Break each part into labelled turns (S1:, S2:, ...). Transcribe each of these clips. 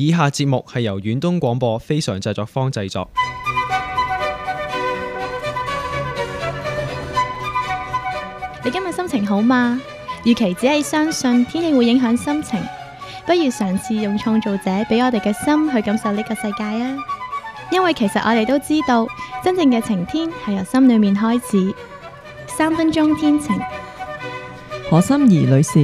S1: 以下節目係由遠東廣播非常製作坊製作。
S2: 你今日心情好嗎？與其只係相信天氣會影響心情，不如嘗試用創造者俾我哋嘅心去感受呢個世界啊！因為其實我哋都知道，真正嘅晴天係由心裏面開始。3分鐘天晴，
S3: 何心怡女士。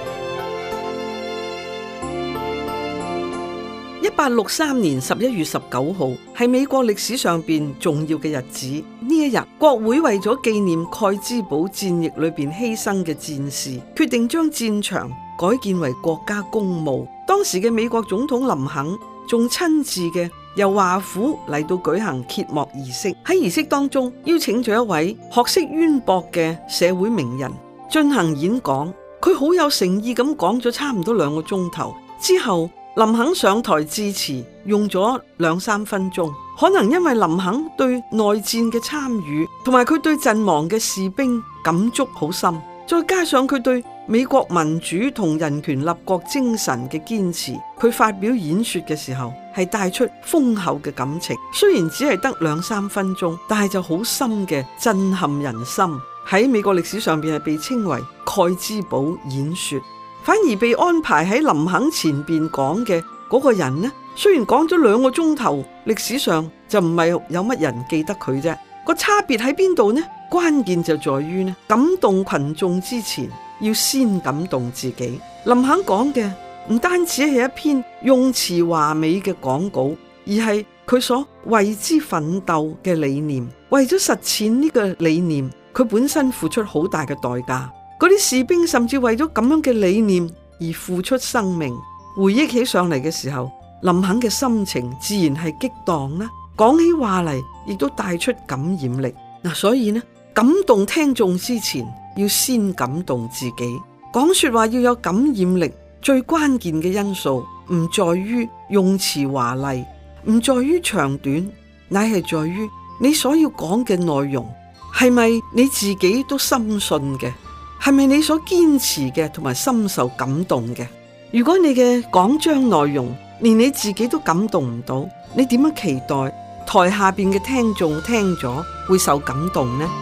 S4: 1863年11月19號係美國歷史上邊重要嘅日子。呢一日，國會為咗紀念蓋茲堡戰役裏邊犧牲嘅戰士，決定將戰場改建為國家公墓。當時嘅美國總統林肯仲親自嘅由華府嚟到舉行揭幕儀式。喺儀式當中，邀請咗一位學識淵博嘅社會名人進行演講。佢好有誠意咁講咗差唔多2個鐘頭之後，林肯上台致辭用咗2-3分鐘。可能因為林肯對內戰嘅參與同埋佢對陣亡嘅士兵感觸好深，再加上佢對美國民主同人權立國精神嘅堅持，佢發表演說嘅時候係帶出豐厚嘅感情。雖然只係得2-3分鐘，但係就好深嘅震撼人心。喺美國歷史上邊係被稱為蓋茲堡演說。反而被安排喺林肯前邊講嘅嗰個人呢，雖然講咗2個鐘頭，歷史上就唔係有乜人記得佢啫。個差別喺邊度呢？關鍵就在於呢，感動群眾之前要先感動自己。林肯講嘅唔單止係一篇用詞華美嘅講稿，而係佢所為之奮鬥嘅理念。為咗實踐呢個理念，佢本身付出好大嘅代價。嗰啲士兵甚至為咗咁樣嘅理念而付出生命。回憶起上嚟嘅時候，林肯嘅心情自然係激蕩啦，講起話嚟亦都帶出感染力。所以呢，感動聽眾之前要先感動自己。講說話要有感染力，最關鍵嘅因素唔在於用詞華麗，唔在於長短，乃係在於你所要講嘅內容係咪你自己都深信嘅，係咪你所堅持嘅同埋深受感動嘅？如果你嘅講章內容連你自己都感動唔到，你點樣期待台下邊嘅聽眾聽咗會受感動呢？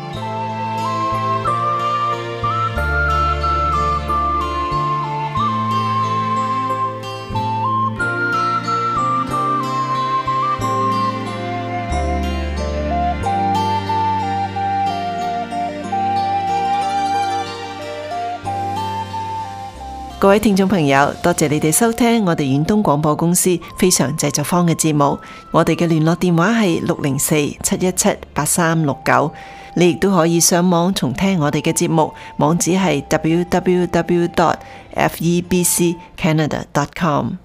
S3: 各位聽眾朋友，多謝你哋收聽我哋遠東廣播公司非常製作坊嘅節目。我哋嘅聯絡電話係604-717-8369。你亦都可以上網重聽我哋嘅節目，網址係www.febccanada.com。